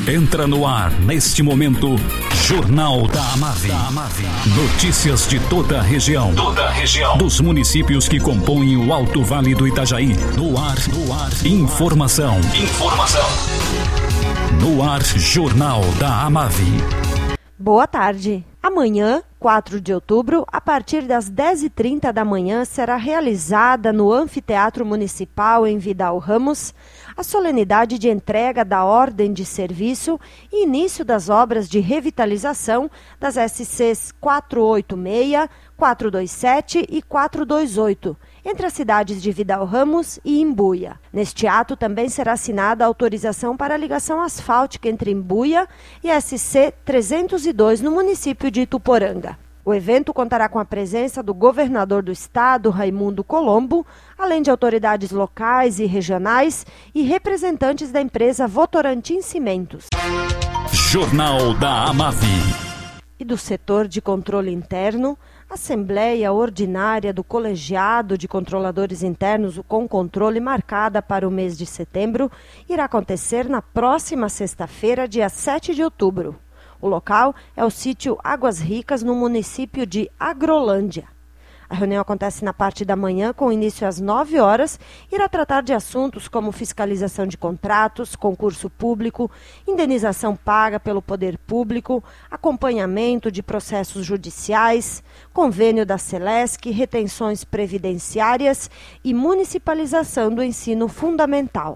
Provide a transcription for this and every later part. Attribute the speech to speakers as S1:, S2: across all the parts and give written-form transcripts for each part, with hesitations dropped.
S1: Entra no ar, neste momento, Jornal da Amave. Notícias de toda a região. Dos municípios que compõem o Alto Vale do Itajaí. No ar. Informação. No ar, Jornal da Amave.
S2: Boa tarde. Amanhã, 4 de outubro, a partir das 10h30 da manhã, será realizada no Anfiteatro Municipal em Vidal Ramos a solenidade de entrega da ordem de serviço e início das obras de revitalização das SCs 486, 427 e 428, entre as cidades de Vidal Ramos e Imbuia. Neste ato também será assinada a autorização para a ligação asfáltica entre Imbuia e SC 302 no município de Ituporanga. O evento contará com a presença do governador do estado, Raimundo Colombo, além de autoridades locais e regionais e representantes da empresa Votorantim Cimentos.
S1: Jornal da Amave.
S2: E do setor de controle interno, a Assembleia Ordinária do Colegiado de Controladores Internos, o Concontrole, marcada para o mês de setembro, irá acontecer na próxima sexta-feira, dia 7 de outubro. O local é o sítio Águas Ricas, no município de Agrolândia. A reunião acontece na parte da manhã, com início às 9 horas, e irá tratar de assuntos como fiscalização de contratos, concurso público, indenização paga pelo poder público, acompanhamento de processos judiciais, convênio da Celesc, retenções previdenciárias e municipalização do ensino fundamental.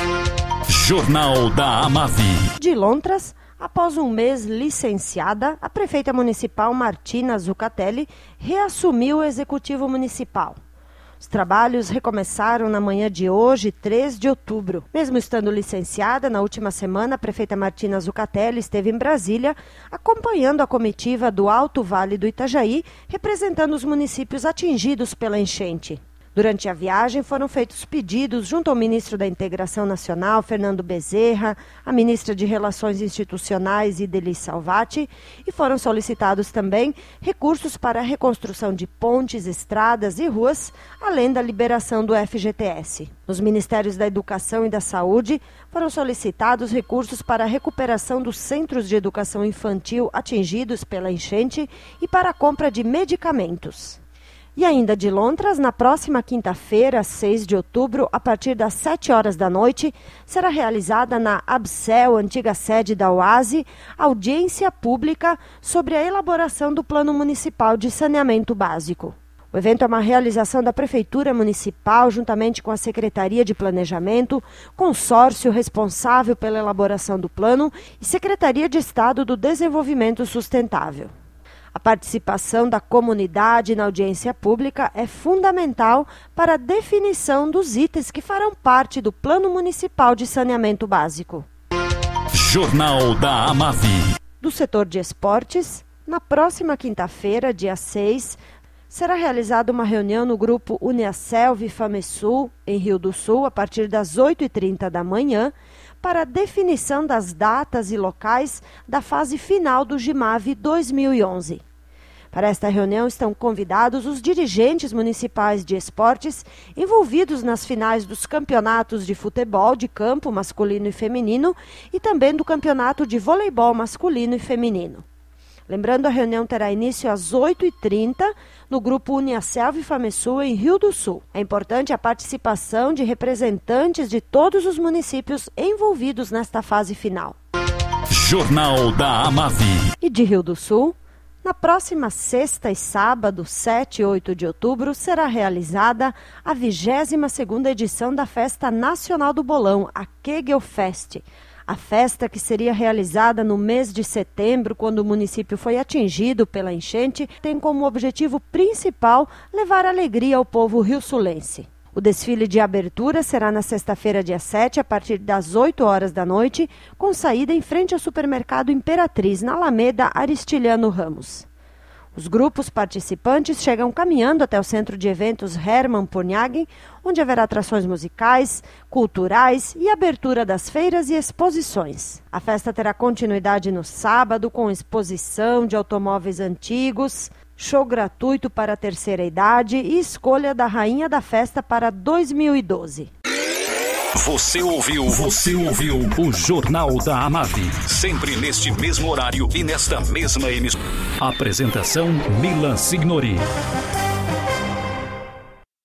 S1: Jornal da Amave.
S2: De Lontras, após um mês licenciada, a prefeita municipal Martina Zucatelli reassumiu o executivo municipal. Os trabalhos recomeçaram na manhã de hoje, 3 de outubro. Mesmo estando licenciada, na última semana, a prefeita Martina Zucatelli esteve em Brasília, acompanhando a comitiva do Alto Vale do Itajaí, representando os municípios atingidos pela enchente. Durante a viagem, foram feitos pedidos junto ao ministro da Integração Nacional, Fernando Bezerra, a ministra de Relações Institucionais, Ideli Salvati, e foram solicitados também recursos para a reconstrução de pontes, estradas e ruas, além da liberação do FGTS. Nos Ministérios da Educação e da Saúde, foram solicitados recursos para a recuperação dos centros de educação infantil atingidos pela enchente e para a compra de medicamentos. E ainda de Lontras, na próxima quinta-feira, 6 de outubro, a partir das 7 horas da noite, será realizada na ABCEL, antiga sede da OASE, audiência pública sobre a elaboração do Plano Municipal de Saneamento Básico. O evento é uma realização da Prefeitura Municipal, juntamente com a Secretaria de Planejamento, consórcio responsável pela elaboração do plano e Secretaria de Estado do Desenvolvimento Sustentável. A participação da comunidade na audiência pública é fundamental para a definição dos itens que farão parte do Plano Municipal de Saneamento Básico.
S1: Jornal da Amave.
S2: Do setor de esportes, na próxima quinta-feira, dia 6, será realizada uma reunião no grupo Uniaselv Famesul, em Rio do Sul, a partir das 8h30 da manhã, para a definição das datas e locais da fase final do GIMAV 2011. Para esta reunião estão convidados os dirigentes municipais de esportes envolvidos nas finais dos campeonatos de futebol de campo masculino e feminino e também do campeonato de voleibol masculino e feminino. Lembrando, a reunião terá início às 8h30 no grupo Uniaselv Famesul, em Rio do Sul. É importante a participação de representantes de todos os municípios envolvidos nesta fase final.
S1: Jornal da Amave.
S2: E de Rio do Sul, na próxima sexta e sábado, 7 e 8 de outubro, será realizada a 22ª edição da Festa Nacional do Bolão, a Kegelfest. A festa, que seria realizada no mês de setembro, quando o município foi atingido pela enchente, tem como objetivo principal levar alegria ao povo rio-sulense. O desfile de abertura será na sexta-feira, dia 7, a partir das 8 horas da noite, com saída em frente ao supermercado Imperatriz, na Alameda Aristiliano Ramos. Os grupos participantes chegam caminhando até o centro de eventos Hermann Pornhagen, onde haverá atrações musicais, culturais e abertura das feiras e exposições. A festa terá continuidade no sábado, com exposição de automóveis antigos, show gratuito para a terceira idade e escolha da rainha da festa para 2012.
S1: Você ouviu o Jornal da Amave. Sempre neste mesmo horário e nesta mesma emissora. Apresentação Milan Signori.